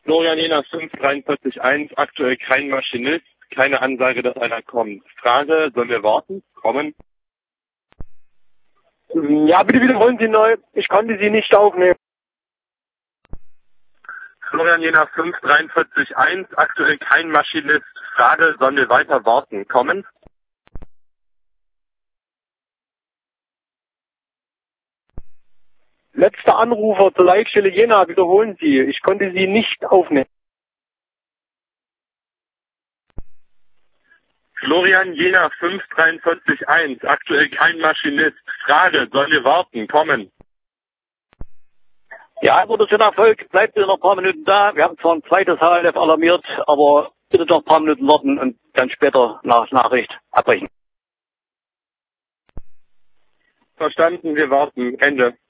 Florian Jena 543.1, aktuell kein Maschinist, keine Ansage, dass einer kommt. Frage, sollen wir warten? Kommen? Ja, bitte wiederholen Sie neu. Ich konnte Sie nicht aufnehmen. Florian Jena 543.1, aktuell kein Maschinist. Frage, sollen wir weiter warten? Kommen? Letzter Anrufer zur Leitstelle Jena, wiederholen Sie. Ich konnte Sie nicht aufnehmen. Florian Jena 543.1, aktuell kein Maschinist. Frage, sollen wir warten? Kommen? Ja, Antwort ist ein Erfolg. Bleibt bitte noch ein paar Minuten da. Wir haben zwar ein zweites HLF alarmiert, aber bitte noch ein paar Minuten warten und dann später nach Nachricht abbrechen. Verstanden, wir warten. Ende.